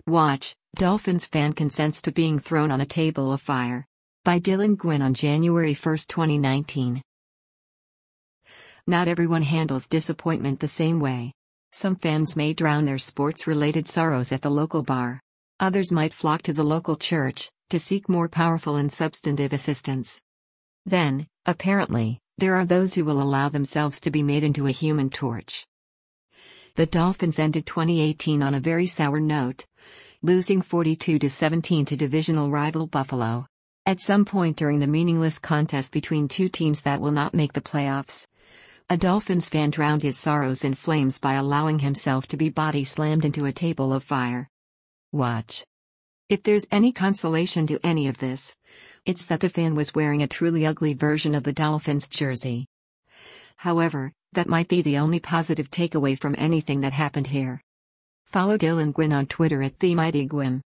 Watch, Dolphins fan consents to being thrown on a table of fire. By Dylan Gwynn on January 1, 2019. Not everyone handles disappointment the same way. Some fans may drown their sports-related sorrows at the local bar. Others might flock to the local church to seek more powerful and substantive assistance. Then, apparently, there are those who will allow themselves to be made into a human torch. The Dolphins ended 2018 on a very sour note, losing 42-17 to divisional rival Buffalo. At some point during the meaningless contest between two teams that will not make the playoffs, a Dolphins fan drowned his sorrows in flames by allowing himself to be body slammed into a table of fire. Watch. If there's any consolation to any of this, it's that the fan was wearing a truly ugly version of the Dolphins jersey. However, that might be the only positive takeaway from anything that happened here. Follow Dylan Gwynn on Twitter @TheMightyGwynn.